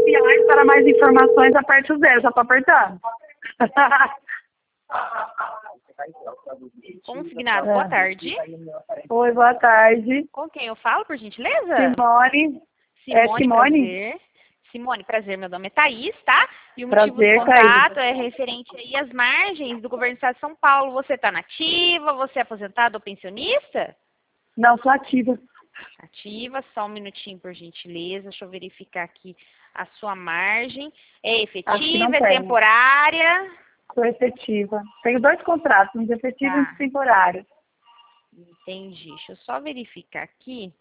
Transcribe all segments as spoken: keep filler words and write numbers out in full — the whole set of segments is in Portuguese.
reais, para mais informações, aperte o zero. Já tô apertando. Consignado, boa tarde. Oi, boa tarde. Com quem eu falo, por gentileza? Simone. É Simone, Simone? prazer. Simone, prazer, meu nome é Thaís, tá? E o motivo do Prazer, contato Thaís. é referente aí às margens do governo do estado de São Paulo. Você está nativa? Você é aposentado ou pensionista? Não, sou ativa. Ativa, só um minutinho, por gentileza. Deixa eu verificar aqui a sua margem. É Acho que não efetiva, é tem. temporária? Sou efetiva. Tenho dois contratos, um de efetivo e um Tá, de temporário. entendi. Deixa eu só verificar aqui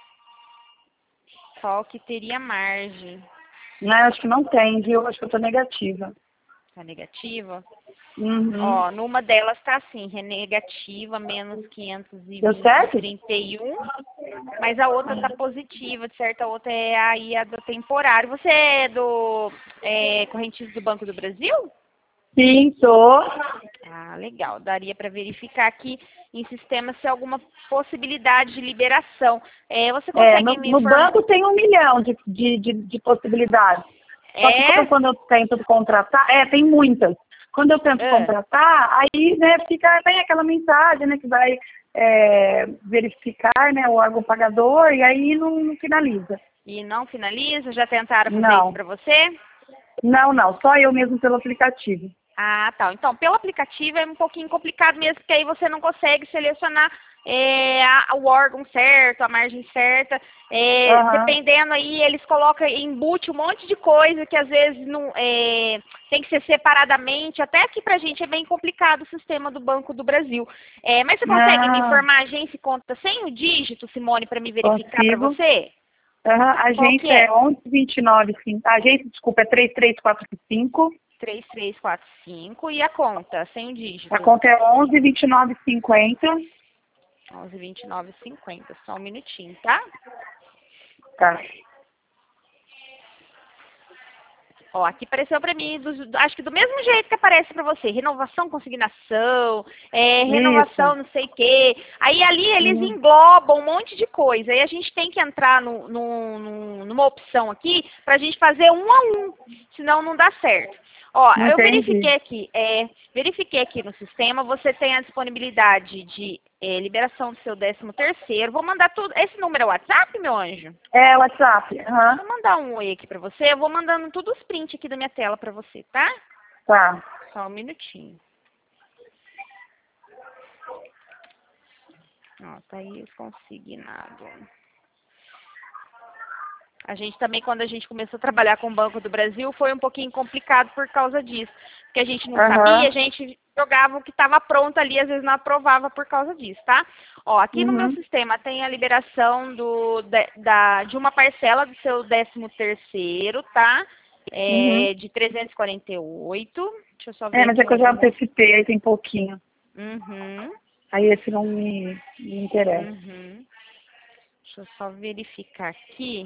qual que teria margem. Não, acho que não tem, viu? Acho que eu tô negativa. Tá negativa? Uhum. Ó, numa delas tá assim, negativa, menos quinhentos e Deu vinte e certo? trinta e um, mas a outra tá positiva, de certa outra é aí a do temporário. Você é do é, correntista do Banco do Brasil? Sim, sou. Ah, legal. Daria para verificar aqui em sistema se há alguma possibilidade de liberação. É, você É, no, consegue me no informar? banco tem um milhão de, de, de, de possibilidades. Só que É? quando, quando eu tento contratar, é, tem muitas. Quando eu tento Ah, contratar, aí, né, fica, vem aquela mensagem, né, que vai é, verificar, né, o órgão pagador, e aí não, não finaliza. e não finaliza? Já tentaram fazer isso Não, para você? não, não, só eu mesmo pelo aplicativo. Ah, tá. Então, pelo aplicativo é um pouquinho complicado mesmo, porque aí você não consegue selecionar é, a- o órgão certo, a margem certa. É, Aham. dependendo aí, eles colocam, embute um monte de coisa que às vezes não é, tem que ser separadamente. Até aqui pra gente é bem complicado o sistema do Banco do Brasil. É, mas você consegue me Ah, informar a agência e conta sem o dígito, Simone, para me verificar para consigo. você? Aham, a Qual que agência é? é onze vinte e nove, sim. A agência, desculpa, é três três quatro cinco. três três quatro cinco e a conta, sem o A dígito. conta é onze vinte e nove cinquenta. onze, vinte e nove, cinquenta. Só um minutinho, tá? Tá. Ó, aqui apareceu pra mim, dos- acho que do mesmo jeito que aparece pra você. Renovação, consignação, é, Isso. renovação, não sei o quê. Aí ali eles Uhum. englobam um monte de coisa. Aí a gente tem que entrar no, no- no- numa opção aqui pra gente fazer um a um, senão não dá certo. Ó, eu Entendi. verifiquei aqui, é, verifiquei aqui no sistema, você tem a disponibilidade de é, liberação do seu décimo terceiro. Vou mandar tudo. Esse número é o WhatsApp, meu anjo? É, WhatsApp. Aham. Deixa eu mandar um oi aqui pra você. Eu vou mandando todos os prints aqui da minha tela pra você, tá? Tá. Só um minutinho. Ó, tá aí consignado. A gente também, quando a gente começou a trabalhar com o Banco do Brasil, foi um pouquinho complicado por causa disso. Porque a gente não sabia, a Aham. gente jogava o que estava pronto ali, às vezes não aprovava por causa disso, tá? Ó, aqui no meu Uhum. sistema tem a liberação do, da, da- de uma parcela do seu décimo terceiro, tá? Uhum. É, de trezentos e quarenta e oito. Deixa eu só É, ver mas aqui é que eu mais já uma. antecipei, aí tem pouquinho. Uhum, Aí esse não me, me interessa. uhum. Deixa eu só verificar aqui.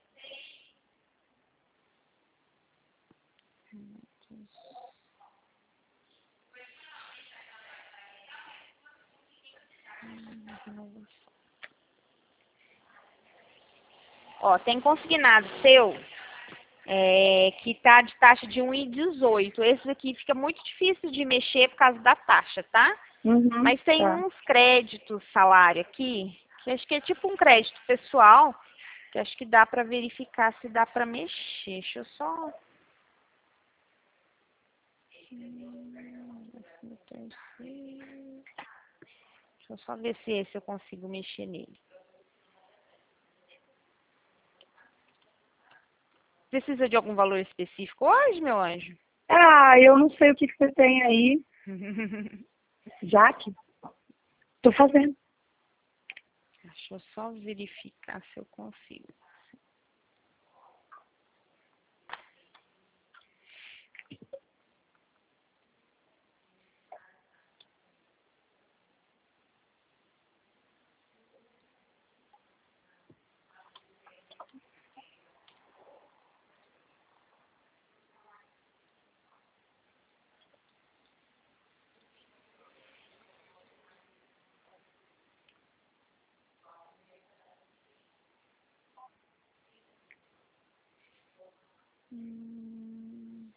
Ó, tem consignado seu é, que tá de taxa de um vírgula dezoito. Esse aqui fica muito difícil de mexer por causa da taxa, tá? Uhum. Mas tem Tá. uns créditos salário aqui, que acho que é tipo um crédito pessoal, que acho que dá pra verificar se dá pra mexer. Deixa eu só. Deixa eu só ver se esse eu consigo mexer nele. Precisa de algum valor específico hoje, meu anjo? Ah, eu não sei o que, que você tem aí. Jaque? Tô fazendo. Deixa eu só verificar se eu consigo. Hum,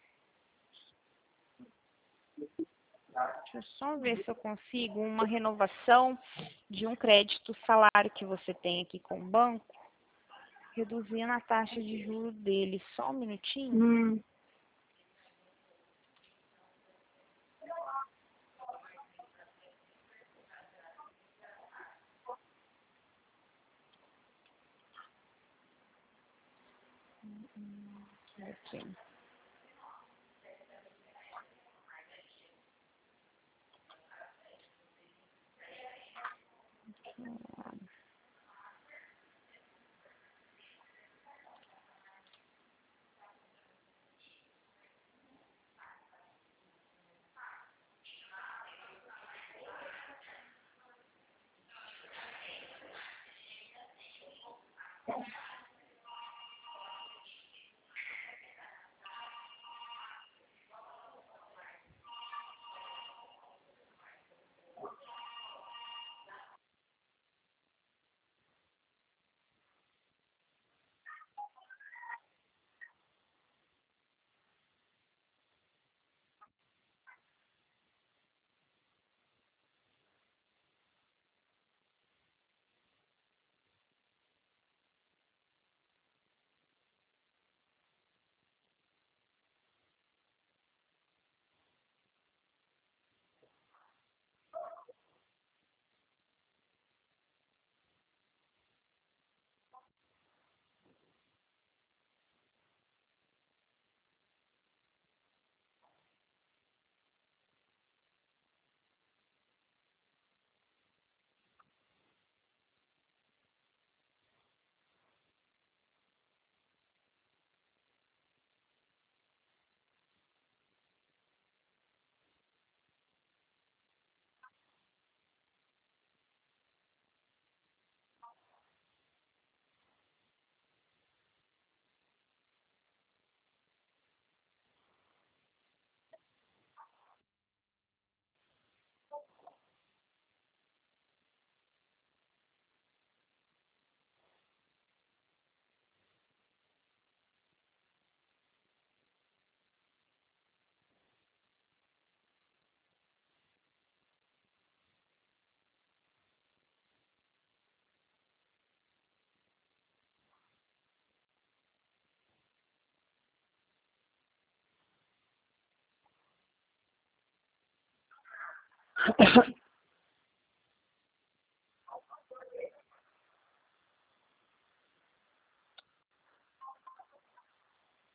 deixa eu só ver se eu consigo uma renovação de um crédito salário que você tem aqui com o banco, reduzindo a taxa de juros dele. Só um minutinho. Hum. Aqui.